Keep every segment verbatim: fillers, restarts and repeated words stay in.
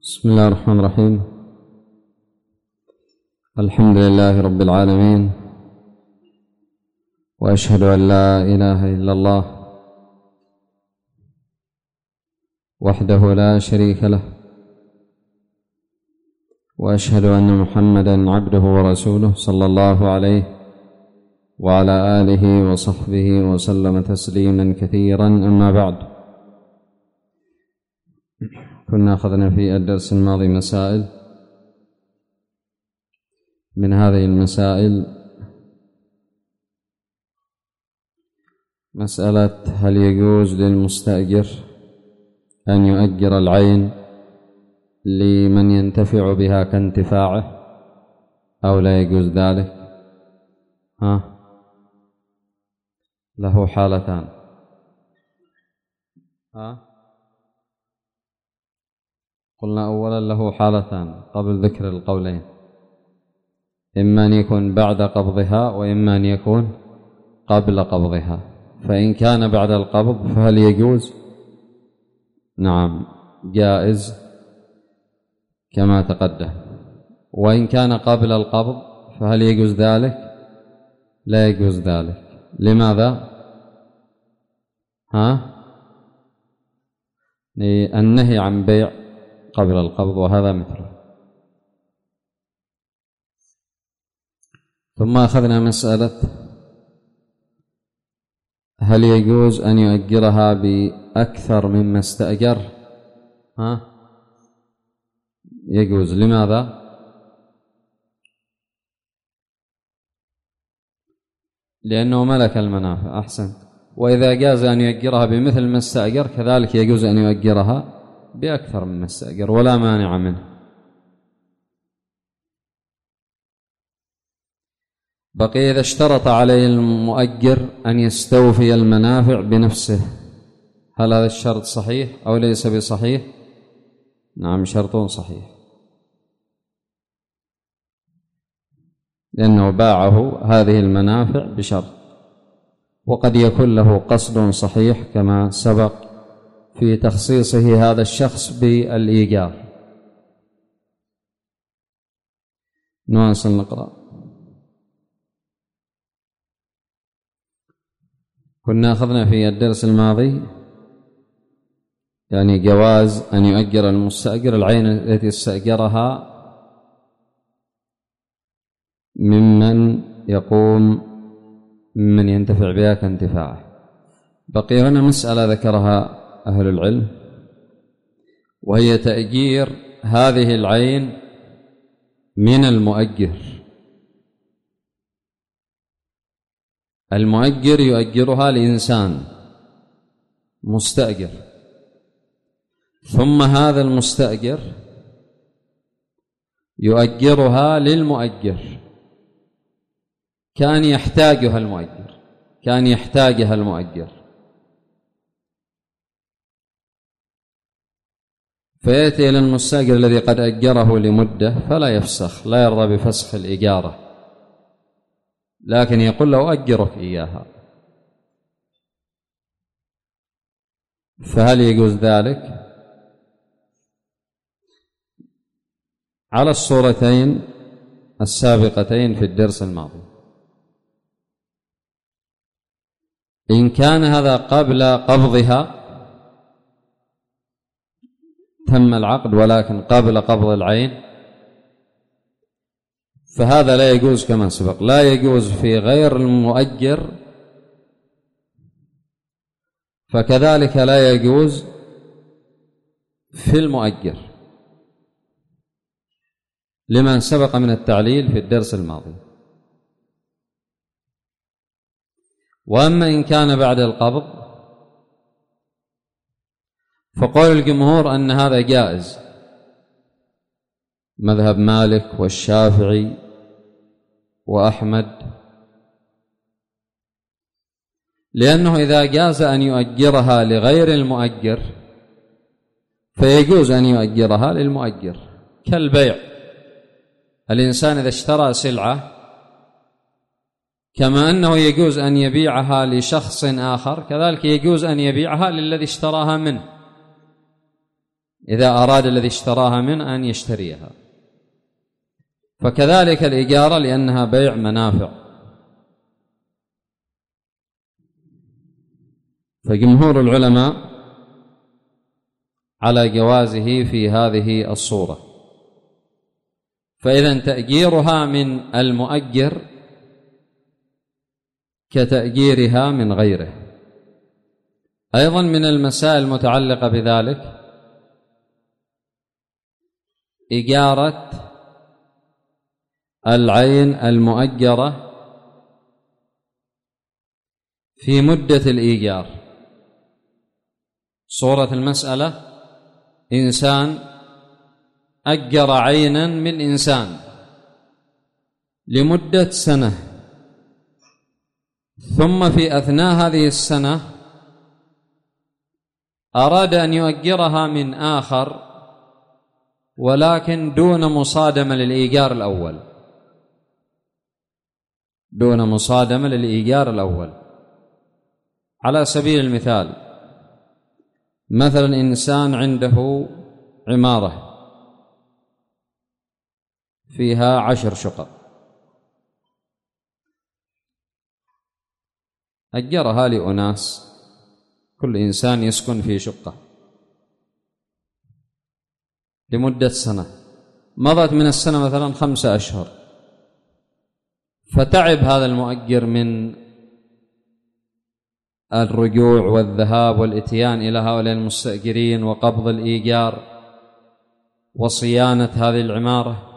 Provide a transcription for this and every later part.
بسم الله الرحمن الرحيم. الحمد لله رب العالمين، وأشهد أن لا إله إلا الله وحده لا شريك له، وأشهد أن محمدًا عبده ورسوله صلى الله عليه وعلى آله وصحبه وسلم تسليمًا كثيرًا. أما بعد، كنا أخذنا في الدرس الماضي مسائل. من هذه المسائل مسألة هل يجوز للمستأجر أن يؤجر العين لمن ينتفع بها كانتفاعه أو لا يجوز ذلك؟ ها؟ له حالتان. ها؟ قلنا أولا له حالتان قبل ذكر القولين، إما أن يكون بعد قبضها وإما أن يكون قبل قبضها. فإن كان بعد القبض فهل يجوز؟ نعم، جائز كما تقدم. وإن كان قبل القبض فهل يجوز ذلك؟ لا يجوز ذلك. لماذا؟ ها؟ النهي عن بيع قبل القبض، وهذا مثله. ثم أخذنا مسألة هل يجوز أن يؤجرها بأكثر مما استأجر؟ ها؟ يجوز. لماذا؟ لأنه ملك المنافع. أحسن. وإذا جاز أن يؤجرها بمثل ما استأجر كذلك يجوز أن يؤجرها بأكثر مما استأجر، ولا مانع منه. بقي إذا اشترط عليه المؤجر أن يستوفي المنافع بنفسه، هل هذا الشرط صحيح أو ليس بصحيح؟ نعم، شرط صحيح، لأنه باعه هذه المنافع بشرط. وقد يكون له قصد صحيح كما سبق في تخصيصه هذا الشخص بالإيجار. نواصل نقرأ. كنا أخذنا في الدرس الماضي يعني جواز أن يؤجر المستأجر العين التي استأجرها ممن يقوم ممن ينتفع بها كانتفاعه. بقي هنا مسألة ذكرها أهل العلم، وهي تأجير هذه العين من المؤجر. المؤجر يؤجرها لإنسان مستأجر، ثم هذا المستأجر يؤجرها للمؤجر، كان يحتاجها المؤجر كان يحتاجها المؤجر فيأتي إلى المستأجر الذي قد أجره لمدة فلا يفسخ، لا يرضى بفسخ الإجارة، لكن يقول له أجرك إياها. فهل يجوز ذلك؟ على الصورتين السابقتين في الدرس الماضي. إن كان هذا قبل قبضها تم العقد، ولكن قبل قبض العين، فهذا لا يجوز كما سبق. لا يجوز في غير المؤجر، فكذلك لا يجوز في المؤجر لمن سبق من التعليل في الدرس الماضي. وأما إن كان بعد القبض فقول الجمهور أن هذا جائز، مذهب مالك والشافعي وأحمد، لأنه إذا جاز أن يؤجرها لغير المؤجر فيجوز أن يؤجرها للمؤجر. كالبيع، الإنسان إذا اشترى سلعة كما أنه يجوز أن يبيعها لشخص آخر كذلك يجوز أن يبيعها للذي اشتراها منه. إذا أراد الذي اشتراها منه أن يشتريها. فكذلك الإجارة لأنها بيع منافع. فجمهور العلماء على جوازه في هذه الصورة. فإذا تأجيرها من المؤجر كتأجيرها من غيره. أيضا من المسائل المتعلقة بذلك إجارة العين المؤجرة في مدة الإيجار. صورة المسألة: إنسان أجر عينا من إنسان لمدة سنة، ثم في أثناء هذه السنة أراد أن يؤجرها من آخر، ولكن دون مصادمة للإيجار الأول، دون مصادمة للإيجار الأول. على سبيل المثال، مثلا إنسان عنده عمارة فيها عشر شقق، أجرها لأناس، كل إنسان يسكن في شقة لمدة سنة. مضت من السنة مثلا خمسة أشهر، فتعب هذا المؤجر من الرجوع والذهاب والإتيان إلى هؤلاء المستأجرين وقبض الإيجار وصيانة هذه العمارة،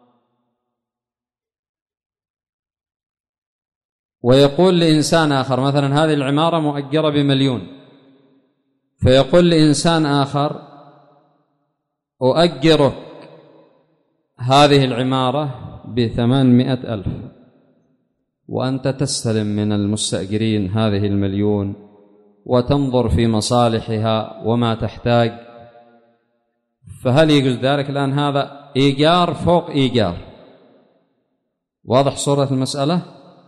ويقول لإنسان آخر مثلا هذه العمارة مؤجرة بمليون، فيقول لإنسان آخر: أؤجرك هذه العمارة بثمانمائة ألف، وأنت تستلم من المستأجرين هذه المليون وتنظر في مصالحها وما تحتاج. فهل يجوز ذلك؟ الآن هذا إيجار فوق إيجار. واضح صورة المسألة؟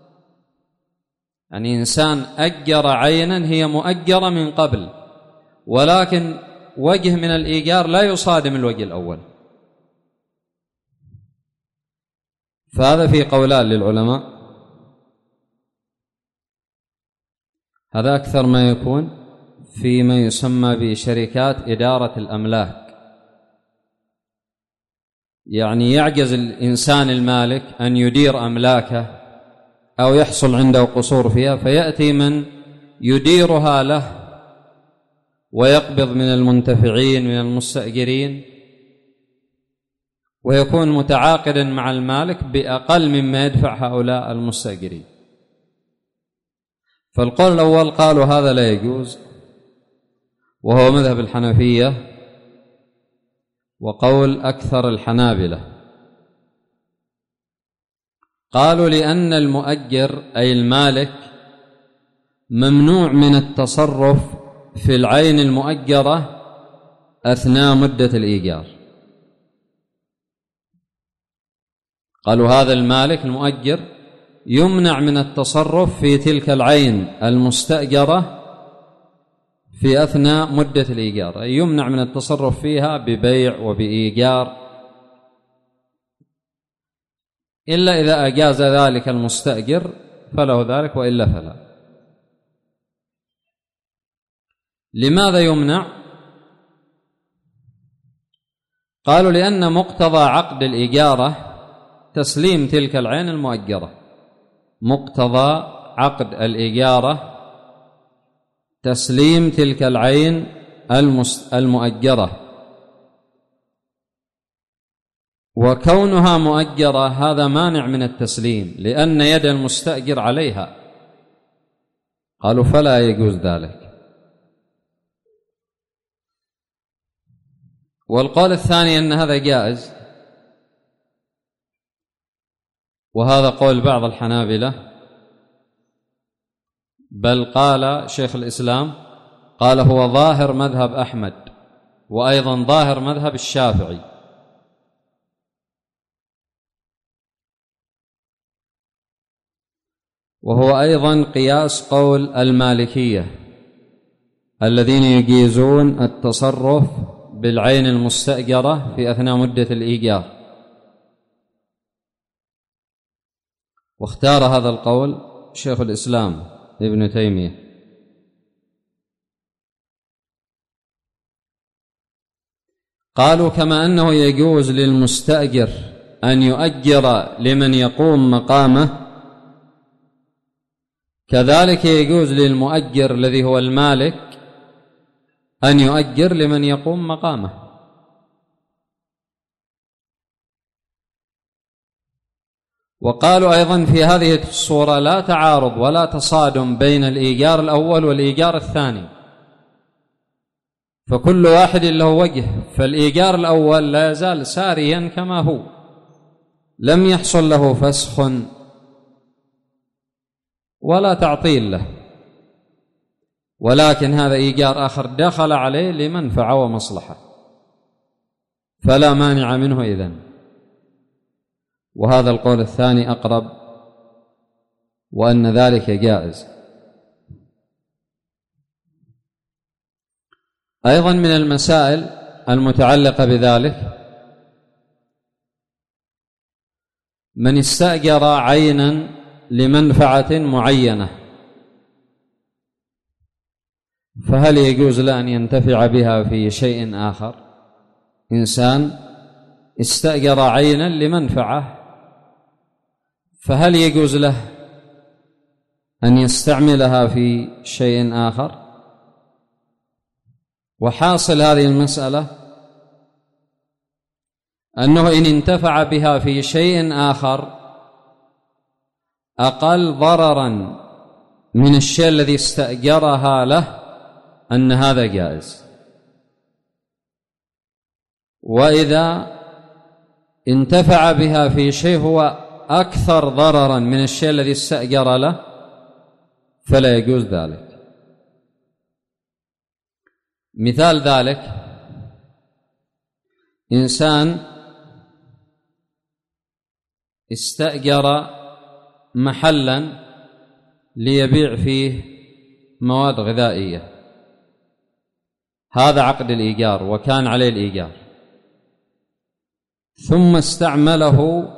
يعني إنسان أجر عينا هي مؤجرة من قبل، ولكن وجه من الإيجار لا يصادم الوجه الأول. فهذا في قولان للعلماء. هذا أكثر ما يكون فيما يسمى بشركات إدارة الأملاك، يعني يعجز الإنسان المالك أن يدير أملاكه أو يحصل عنده قصور فيها، فيأتي من يديرها له ويقبض من المنتفعين من المستأجرين، ويكون متعاقدا مع المالك بأقل مما يدفع هؤلاء المستأجرين. فالقول الأول قالوا هذا لا يجوز، وهو مذهب الحنفية وقول أكثر الحنابلة. قالوا لأن المؤجر أي المالك ممنوع من التصرف في العين المؤجرة أثناء مدة الإيجار. قالوا هذا المالك المؤجر يمنع من التصرف في تلك العين المستأجرة في أثناء مدة الإيجار، أي يمنع من التصرف فيها ببيع وبإيجار، إلا إذا أجاز ذلك المستأجر فله ذلك، وإلا فلا. لماذا يمنع؟ قالوا لأن مقتضى عقد الإجارة تسليم تلك العين المؤجرة. مقتضى عقد الإجارة تسليم تلك العين المؤجرة، وكونها مؤجرة هذا مانع من التسليم لأن يد المستأجر عليها. قالوا فلا يجوز ذلك. والقول الثاني أن هذا جائز، وهذا قول بعض الحنابلة، بل قال شيخ الإسلام قال هو ظاهر مذهب أحمد، وأيضا ظاهر مذهب الشافعي. وهو أيضا قياس قول المالكية الذين يجيزون التصرف بالعين المستأجرة في أثناء مدة الإيجار. واختار هذا القول شيخ الإسلام ابن تيمية. قالوا كما أنه يجوز للمستأجر أن يؤجر لمن يقوم مقامه، كذلك يجوز للمؤجر الذي هو المالك أن يؤجر لمن يقوم مقامه. وقالوا أيضا في هذه الصورة لا تعارض ولا تصادم بين الإيجار الأول والإيجار الثاني، فكل واحد له وجه. فالإيجار الأول لا يزال ساريا كما هو، لم يحصل له فسخ ولا تعطيل له، ولكن هذا إيجار آخر دخل عليه لمنفعة ومصلحة، فلا مانع منه إذن. وهذا القول الثاني أقرب، وأن ذلك جائز. أيضا من المسائل المتعلقة بذلك من استأجر عينا لمنفعة معينة، فهل يجوز له أن ينتفع بها في شيء آخر؟ إنسان استأجر عينا لمنفعة، فهل يجوز له أن يستعملها في شيء آخر؟ وحاصل هذه المسألة أنه إن انتفع بها في شيء آخر أقل ضررا من الشيء الذي استأجرها له أن هذا جائز. وإذا انتفع بها في شيء هو أكثر ضررا من الشيء الذي استأجر له فلا يجوز ذلك. مثال ذلك إنسان استأجر محلا ليبيع فيه مواد غذائية، هذا عقد الإيجار وكان عليه الإيجار، ثم استعمله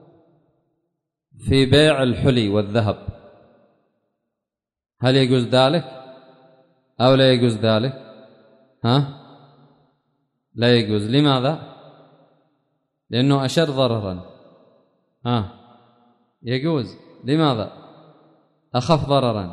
في بيع الحلي والذهب، هل يجوز ذلك أو لا يجوز ذلك؟ ها؟ لا يجوز. لماذا؟ لأنه أشد ضررا. ها؟ يجوز. لماذا؟ أخف ضررا.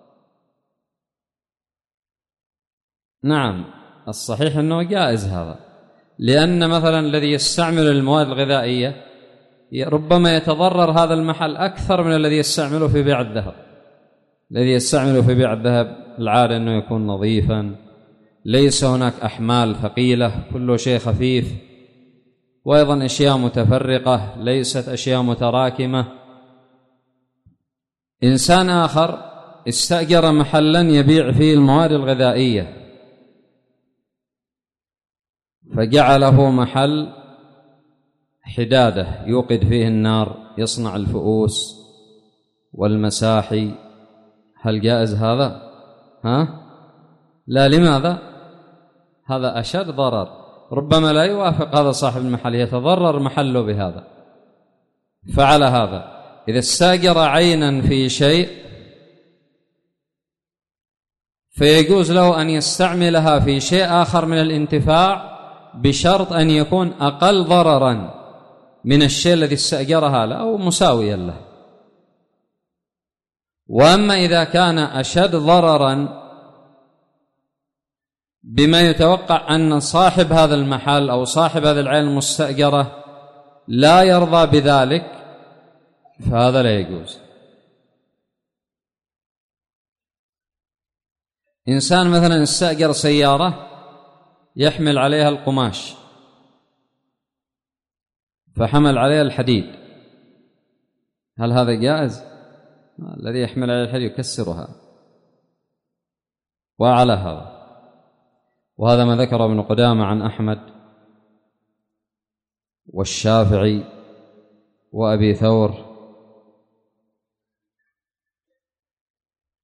نعم، الصحيح أنه جائز هذا، لأن مثلا الذي يستعمل المواد الغذائية ربما يتضرر هذا المحل أكثر من الذي يستعمله في بيع الذهب. الذي يستعمله في بيع الذهب العادة أنه يكون نظيفا، ليس هناك أحمال ثقيلة، كل شيء خفيف، وأيضا أشياء متفرقة ليست أشياء متراكمة. إنسان آخر استأجر محلا يبيع فيه المواد الغذائية فجعله محل حدادة يوقد فيه النار، يصنع الفؤوس والمساحي، هل جائز هذا؟ ها؟ لا. لماذا؟ هذا أشد ضرر، ربما لا يوافق هذا صاحب المحل، يتضرر محله بهذا. فعلى هذا إذا استأجر عينا في شيء فيجوز له أن يستعملها في شيء آخر من الانتفاع بشرط أن يكون أقل ضررا من الشيء الذي استأجرها له أو مساويا له. وأما إذا كان أشد ضررا بما يتوقع أن صاحب هذا المحل أو صاحب هذا العين المستأجرة لا يرضى بذلك فهذا لا يجوز. إنسان مثلا استأجر سيارة يحمل عليها القماش فحمل عليها الحديد، هل هذا جائز؟ الذي يحمل عليها الحديد يكسرها. وعلى هذا، وهذا ما ذكر ابن قدامة عن أحمد والشافعي وأبي ثور.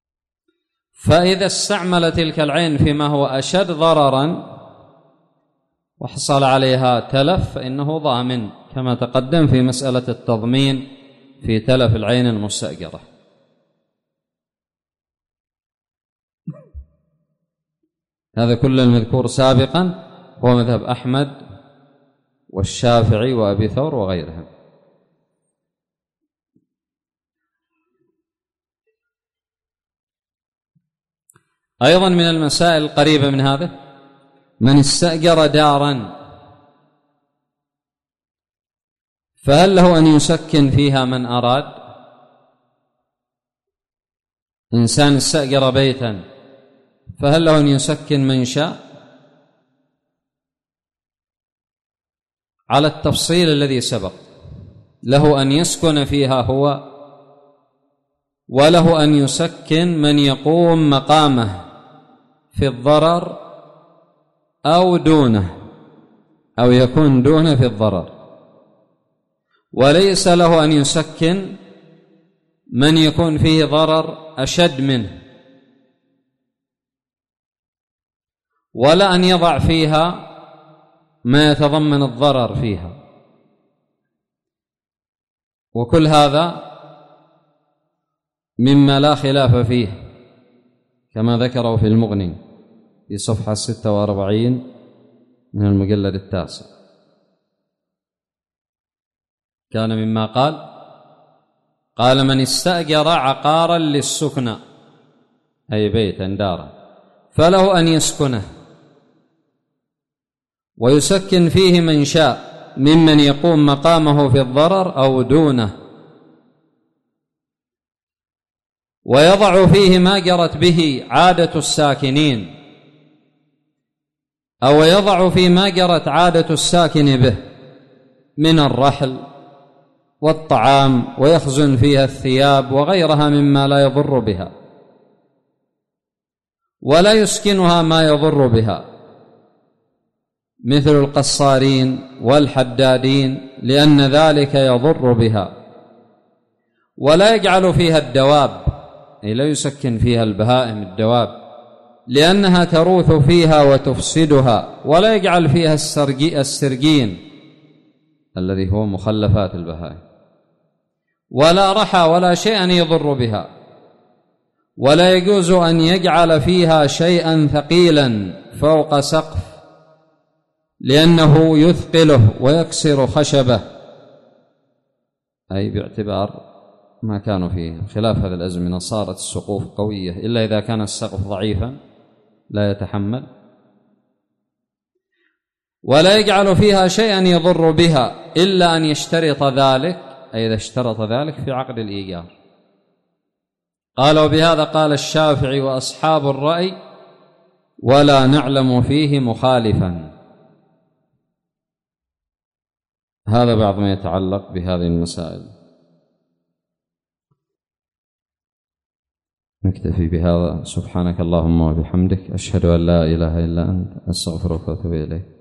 فإذا استعمل تلك العين فيما هو أشد ضررا وحصل عليها تلف فإنه ضامن، كما تقدم في مسألة التضمين في تلف العين المستأجرة. هذا كل المذكور سابقا هو مذهب أحمد والشافعي وأبي ثور وغيرهم. أيضا من المسائل القريبة من هذا، من استأجر دارا فهل له أن يسكن فيها من أراد؟ إنسان استأجر بيتا فهل له أن يسكن من شاء؟ على التفصيل الذي سبق، له أن يسكن فيها هو، وله أن يسكن من يقوم مقامه في الضرر أو دونه، أو يكون دونه في الضرر، وليس له أن يسكن من يكون فيه ضرر أشد منه، ولا أن يضع فيها ما يتضمن الضرر فيها. وكل هذا مما لا خلاف فيه كما ذكره في المغني في صفحة ستة وأربعين من المجلد التاسع. كان مما قال قال من استأجر عقارا للسكنى أي بيتا دارا فله أن يسكنه ويسكن فيه من شاء ممن يقوم مقامه في الضرر أو دونه، ويضع فيه ما جرت به عادة الساكنين، أو يضع في ما جرت عادة الساكن به من الرحل والطعام، ويخزن فيها الثياب وغيرها مما لا يضر بها، ولا يسكنها ما يضر بها مثل القصارين والحدادين لأن ذلك يضر بها. ولا يجعل فيها الدواب، أي لا يسكن فيها البهائم الدواب لأنها تروث فيها وتفسدها. ولا يجعل فيها السرجين الذي هو مخلفات البهائم، ولا رحى ولا شيئا يضر بها. ولا يجوز أن يجعل فيها شيئا ثقيلا فوق سقف لأنه يثقله ويكسر خشبه، أي باعتبار ما كانوا فيه. خلاف هذه الأزمنة صارت السقوف قوية إلا إذا كان السقف ضعيفا لا يتحمل. ولا يجعل فيها شيئا يضر بها إلا أن يشترط ذلك، أي إذا اشترط ذلك في عقد الإيجار. قال وبهذا قال الشافعي وأصحاب الرأي ولا نعلم فيه مخالفا. هذا بعض ما يتعلق بهذه المسائل. نكتفي بهذا. سبحانك اللهم وبحمدك، أشهد أن لا إله إلا أنت، أستغفرك وأتوب إليك.